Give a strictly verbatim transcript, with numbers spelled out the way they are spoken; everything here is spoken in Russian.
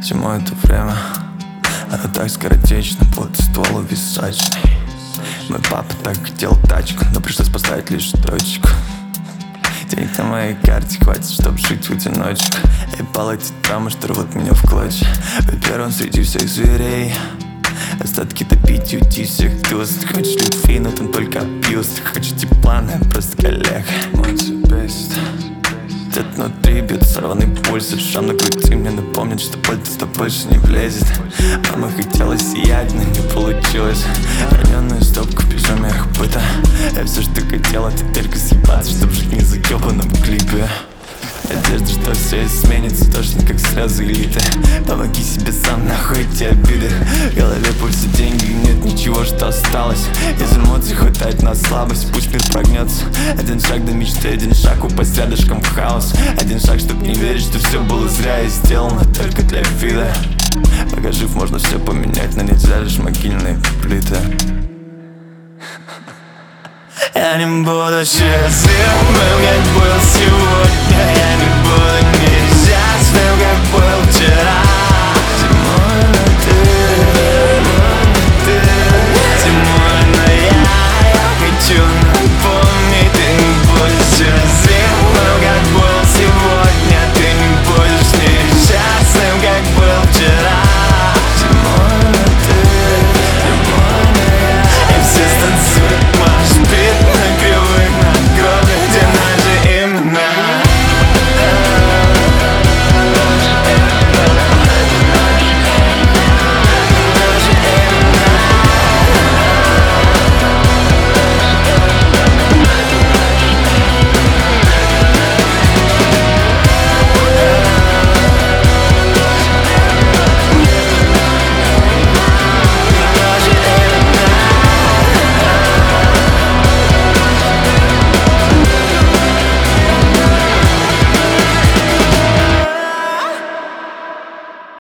Всему это время, оно так скоротечно, будто ствол височный. Мой папа так хотел тачку, но пришлось поставить лишь точку. Денег на моей карте хватит, чтоб жить в одиночку. И палать травмы, что рвут меня в клочья. Быть первым среди всех зверей, остатки топить и уйти всех туз. Ты хочешь любви, но там только абьюз. Ты хочешь тепла, но я просто коллега. Мой бест. Где-то внутри бьет сорванный пульс, и шрам на груди мне напомнит, что боль-то больше не влезет. Мама хотела сиять, но не получилось. Раненую стопку в пижамах быта. Я все, что хотела, теперь съебаться, чтоб жить не заебанном клипе. Надежда, что все изменится, точно как слезы элиты. Помоги себе сам, нахуй эти обиды. В голове пульсы деньги, нет ничего, что осталось. Из эмоций хватает на слабость, пусть мир прогнется. Один шаг до мечты, один шаг упасть рядышком в хаос. Один шаг, чтоб не верить, что все было зря и сделано только для вида. Пока жив, можно все поменять, но нельзя лишь могильные плиты. Я не буду счастливым, как был сегодня. Я не буду несчастным, как был вчера.